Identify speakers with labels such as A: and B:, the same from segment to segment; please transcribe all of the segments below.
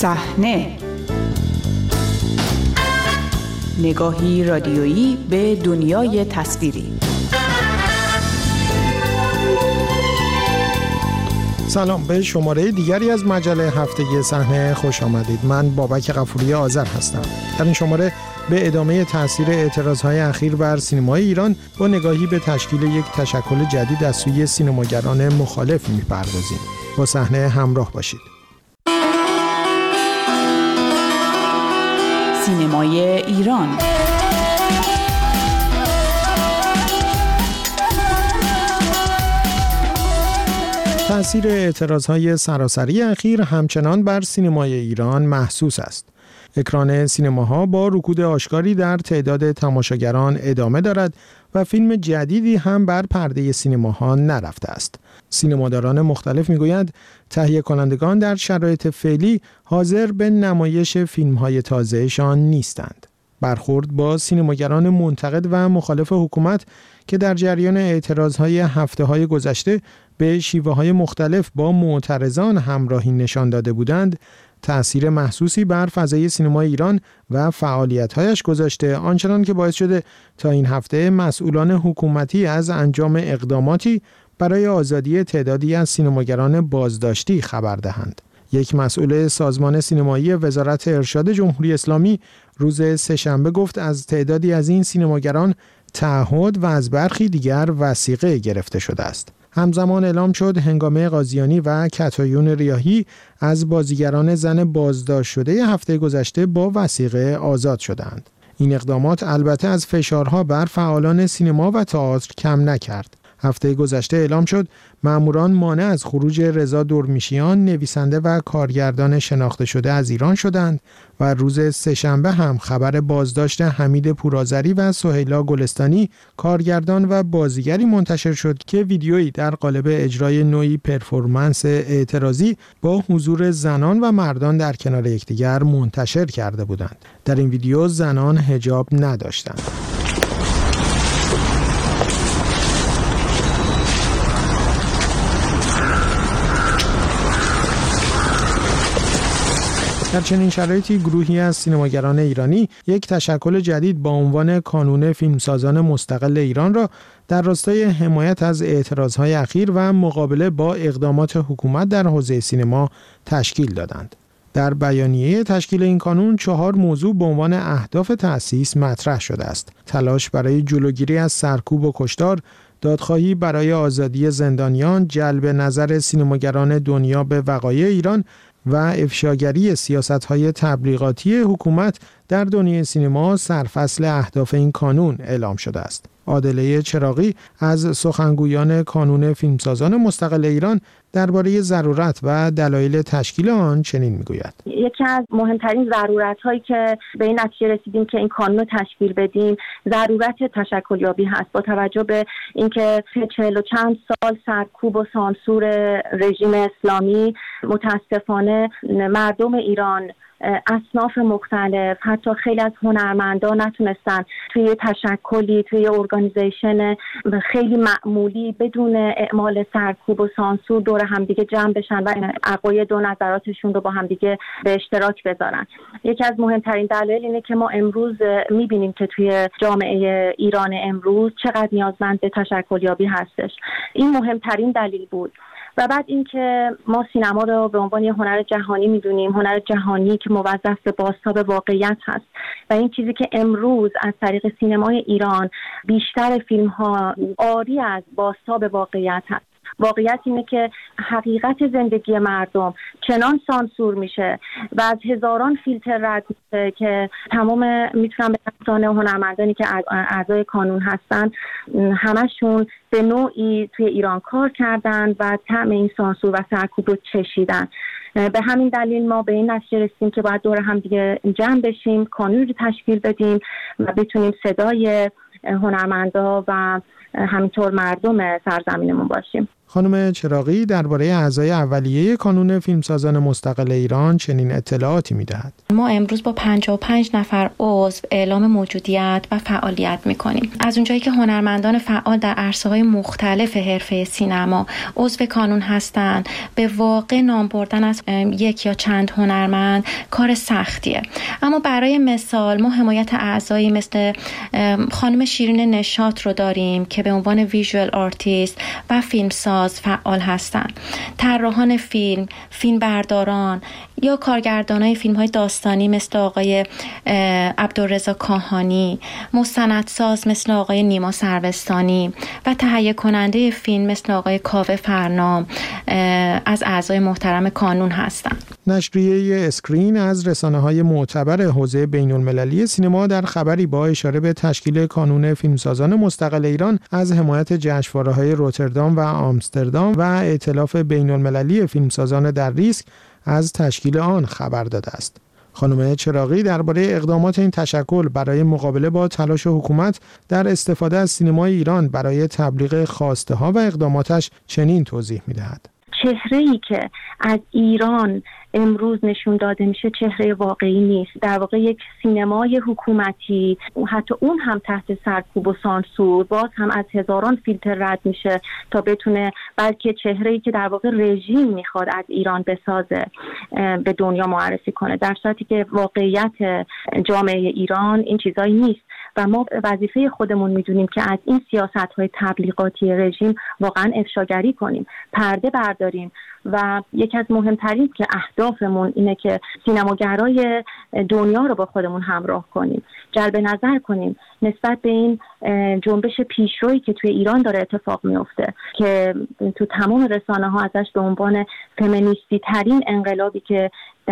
A: صحنه، نگاهی رادیویی به دنیای تصویری.
B: سلام، به شماره دیگری از مجله هفتگی صحنه خوش آمدید. من بابک غفوری آذر هستم. در این شماره به ادامه تاثیر اعتراضهای اخیر بر سینمای ایران با نگاهی به تشکیل یک تشکل جدید از سوی سینماگران مخالف می‌پردازیم. با صحنه همراه باشید.
A: سینمای ایران.
B: تأثیر اعتراضهای سراسری اخیر همچنان بر سینمای ایران محسوس است. اکران سینماها با رکود آشکاری در تعداد تماشاگران ادامه دارد و فیلم جدیدی هم بر پرده سینماها نرفته است. سینماداران مختلف میگویند تهیه کنندگان در شرایط فعلی حاضر به نمایش فیلم‌های تازه‌شان نیستند. برخورد با سینماگران منتقد و مخالف حکومت که در جریان اعتراضهای هفته‌های گذشته به شیوه‌های مختلف با معترضان همراهی نشان داده بودند، تأثیر محسوسی بر فضای سینمای ایران و فعالیت‌هایش گذاشته، آنچنان که باعث شده تا این هفته مسئولان حکومتی از انجام اقداماتی برای آزادی تعدادی از سینماگران بازداشتی خبر دهند. یک مسئول سازمان سینمایی وزارت ارشاد جمهوری اسلامی روز سه‌شنبه گفت از تعدادی از این سینماگران تعهد و از برخی دیگر وثیقه گرفته شده است. همزمان اعلام شد هنگامه قاضیانی و کتایون ریاحی از بازیگران زن بازداشت شده هفته گذشته با وثیقه آزاد شدند. این اقدامات البته از فشارها بر فعالان سینما و تئاتر کم نکرد. هفته گذشته اعلام شد ماموران مانع از خروج رضا دورمیشیان، نویسنده و کارگردان شناخته شده از ایران شدند و روز سه‌شنبه هم خبر بازداشت حمید پورآذری و سهیلا گلستانی، کارگردان و بازیگری منتشر شد که ویدیویی در قالب اجرای نوعی پرفورمنس اعتراضی با حضور زنان و مردان در کنار یکدیگر منتشر کرده بودند. در این ویدیو زنان حجاب نداشتند. در چنین شرایطی گروهی از سینماگران ایرانی یک تشکل جدید با عنوان کانون فیلمسازان مستقل ایران را در راستای حمایت از اعتراضهای اخیر و مقابله با اقدامات حکومت در حوزه سینما تشکیل دادند. در بیانیه تشکیل این کانون 4 موضوع به عنوان اهداف تأسیس مطرح شده است: تلاش برای جلوگیری از سرکوب و کشتار، دادخواهی برای آزادی زندانیان، جلب نظر سینماگران دنیا به وقایع ایران و افشاگری سیاست‌های تبلیغاتی حکومت در دنیای سینما سرفصل اهداف این کانون اعلام شده است. عادله چراغی از سخنگویان کانون فیلمسازان مستقل ایران درباره ضرورت و دلایل تشکیل آن چنین میگوید:
C: یکی از مهمترین ضرورت‌هایی که به این نتیجه رسیدیم که این کانون رو تشکیل بدیم ضرورت تشکلیابی هست، با توجه به اینکه 40 و چند سال سرکوب و سانسور رژیم اسلامی متاسفانه مردم ایران، اصناف مختلف، حتی خیلی از هنرمندان نتونستن توی تشکلی، توی ارگانیزیشن خیلی معمولی بدون اعمال سرکوب و سانسور دور همدیگه جمع بشن و عقاید و نظراتشون رو با همدیگه به اشتراک بذارن. یکی از مهمترین دلایل اینه که ما امروز میبینیم که توی جامعه ایران امروز چقدر نیازمند به تشکلیابی هستش. این مهمترین دلیل بود. و بعد اینکه ما سینما رو به عنوان یه هنر جهانی میدونیم، هنر جهانی که موظف به بازتاب واقعیت هست و این چیزی که امروز از طریق سینمای ایران بیشتر فیلم‌ها عاری از بازتاب واقعیت هست. واقعیت اینه که حقیقت زندگی مردم چنان سانسور میشه و از هزاران فیلتر رد میشه که تمام میتونم به دستان هنرمندانی که اعضای کانون هستن همشون به نوعی توی ایران کار کردن و طعم این سانسور و سرکوب رو چشیدن. به همین دلیل ما به این نتیجه رسیدیم که باید دور هم دیگه جمع بشیم، کانون رو تشکیل بدیم و بتونیم صدای هنرمندا و همینطور مردم سرزمینمون باشیم.
B: خانم چراغی درباره اعضای اولیه کانون فیلمسازان مستقل ایران چنین اطلاعاتی می‌دهد.
D: ما امروز با 55 نفر عضو اعلام موجودیت و فعالیت می‌کنیم. از اونجایی که هنرمندان فعال در عرصه‌های مختلف حرفه سینما عضو کانون هستند، به واقع نام بردن از یک یا چند هنرمند کار سختیه. اما برای مثال ما حمایت اعضایی مثل خانم شیرین نشاط رو داریم که به عنوان ویژوال آرتیست و فیلمساز فعال هستند. طراحان فیلم برداران یا کارگردانای فیلم‌های داستانی مثل آقای عبدالرضا کاهانی، مستندساز مثل آقای نیما سروستانی و تهیه کننده فیلم مثل آقای کاوه فرنام از اعضای محترم کانون هستند.
B: نشریه اسکرین از رسانه‌های معتبر حوزه بین‌المللی سینما در خبری با اشاره به تشکیل کانون فیلمسازان مستقل ایران از حمایت جشنواره‌های روتردام و آمستردام و ائتلاف بین‌المللی فیلمسازان در ریسک از تشکیل آن خبر داده است. خانم چراغی درباره اقدامات این تشکل برای مقابله با تلاش حکومت در استفاده از سینمای ایران برای تبلیغ خواسته‌ها و اقداماتش چنین توضیح می‌دهد.
C: چهره‌ای که از ایران امروز نشون داده میشه چهره واقعی نیست. در واقع یک سینمای حکومتی، حتی اون هم تحت سرکوب و سانسور، باز هم از هزاران فیلتر رد میشه تا بتونه بلکه چهره‌ای که در واقع رژیم میخواد از ایران بسازه به دنیا معرفی کنه، در صورتی که واقعیت جامعه ایران این چیزایی نیست و ما وظیفه خودمون میدونیم که از این سیاست‌های تبلیغاتی رژیم واقعا افشاگری کنیم، پرده برداریم و یکی از مهمترین که اهدافمون اینه که سینماگرای دنیا رو با خودمون همراه کنیم، جلب نظر کنیم نسبت به این جنبش پیشرویی که توی ایران داره اتفاق میفته که تو تمام رسانه‌ها ازش به عنوان فمینیستی ترین انقلابی که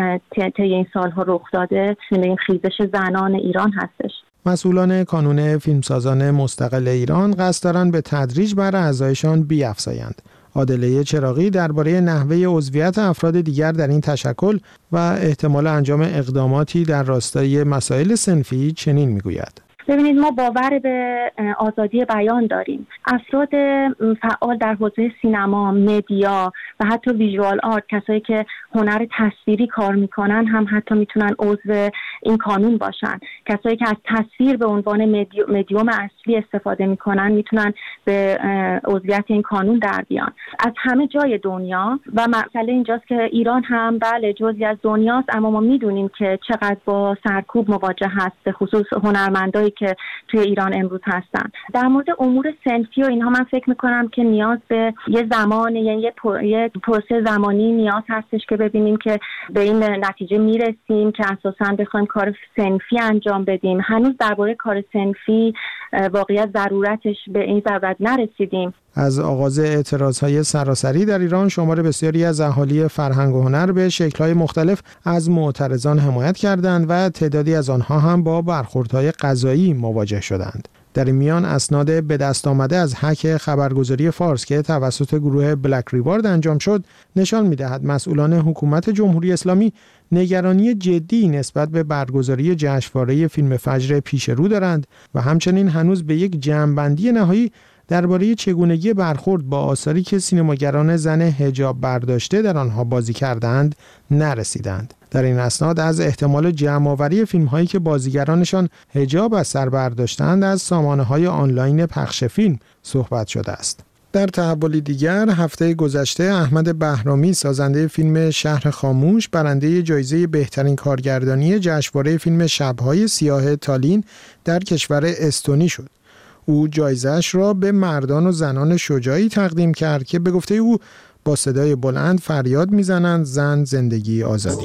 C: طی این سالها رخ داده، این خیزش زنان ایران هستش.
B: مسئولان کانون فیلمسازان مستقل ایران قصد دارند به تدریج بر اعضایشان بیفزایند. عادله چراغی درباره نحوه عضویت افراد دیگر در این تشکل و احتمال انجام اقداماتی در راستای مسائل صنفی چنین میگوید.
C: ببینید، ما باور به آزادی بیان داریم. افراد فعال در حوزه سینما، مدیا و حتی ویژوال آرت، کسایی که هنر تصویری کار میکنن هم حتی میتونن عضو این کانون باشن. کسایی که از تصویر به عنوان مدیوم اصلی استفاده میکنن میتونن به عضویت این کانون در بیان از همه جای دنیا. و مسئله اینجاست که ایران هم بله جزئی از دنیاست، اما ما میدونیم که چقدر با سرکوب مواجه هست، به خصوص هنرمندایی که توی ایران امروز هستن. در مورد امور صنفی و اینها من فکر میکنم که نیاز به یه زمان، یعنی یه پروسه زمانی نیاز هستش که ببینیم که به این نتیجه میرسیم که اساساً بخوایم کار صنفی انجام بدیم. هنوز درباره کار صنفی واقعیت ضرورتش به این ضرورت نرسیدیم.
B: از آغاز اعتراضهای سراسری در ایران شمار بسیاری از اهالی فرهنگ و هنر به شکل‌های مختلف از معترضان حمایت کردند و تعدادی از آنها هم با برخوردهای قضایی مواجه شدند. در این میان اسناد به دست آمده از هک خبرگزاری فارس که توسط گروه بلک ریوارد انجام شد نشان می‌دهد مسئولان حکومت جمهوری اسلامی نگرانی جدی نسبت به برگزاری جشنواره فیلم فجر پیش رو دارند و همچنین هنوز به یک جمع‌بندی نهایی درباره چگونگی برخورد با آثاری که سینماگران زن حجاب برداشته در آنها بازی کردند نرسیدند. در این اسناد از احتمال جمع‌آوری فیلم‌هایی که بازیگرانشان حجاب از سر برداشتند از سامانه‌های آنلاین پخش فیلم صحبت شده است. در تحولی دیگر هفته گذشته احمد بهرامی سازنده فیلم شهر خاموش برنده جایزه بهترین کارگردانی جشنواره فیلم شب‌های سیاه تالین در کشور استونی شد. او جایزه‌اش را به مردان و زنان شجاعی تقدیم کرد که به گفته او با صدای بلند فریاد میزنند زن، زندگی، آزادی.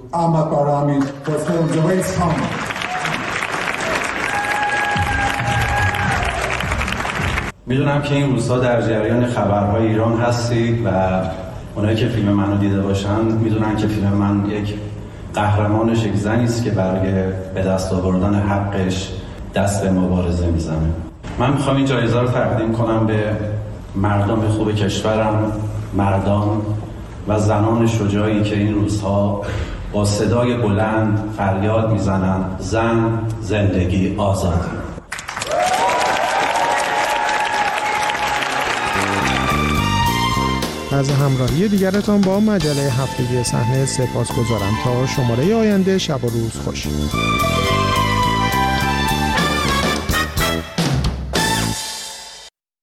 E: میدونم که این روزها در جریان خبرهای ایران هستید و اونایی که فیلم منو دیده باشن میدونن که فیلم من یک قهرمانش یک زنی است که برای به دست آوردن حقش دست به مبارزه میزنه. من میخوام این جایزه رو تقدیم کنم به مردم خوب کشورم، مردان و زنان شجاعی که این روزها با صدای بلند فریاد میزنن زن، زندگی، آزادی.
B: از همراهی دیگرتان با مجله هفتگی صحنه سپاسگزارم. تا شماره آینده، شب و روز خوش.